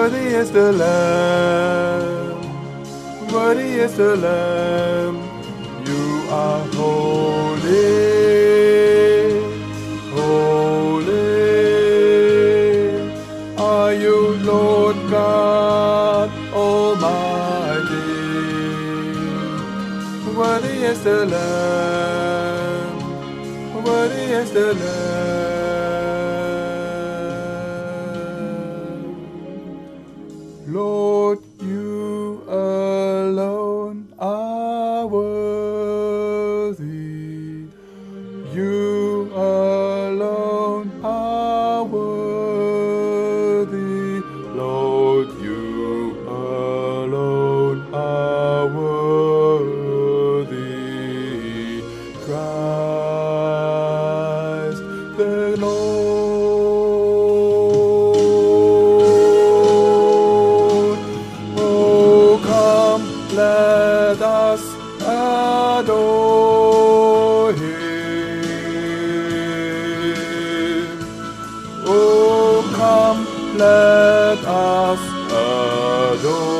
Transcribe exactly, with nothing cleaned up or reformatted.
Worthy is the Lamb, worthy is the Lamb. You are holy, holy. Are you Lord God Almighty? Worthy is the Lamb, worthy is the Lamb. Lord, you alone are worthy. You alone are worthy. Lord, you alone are worthy. Christ the Lord. Oh, come, let us adore Him. Oh, come, let us adore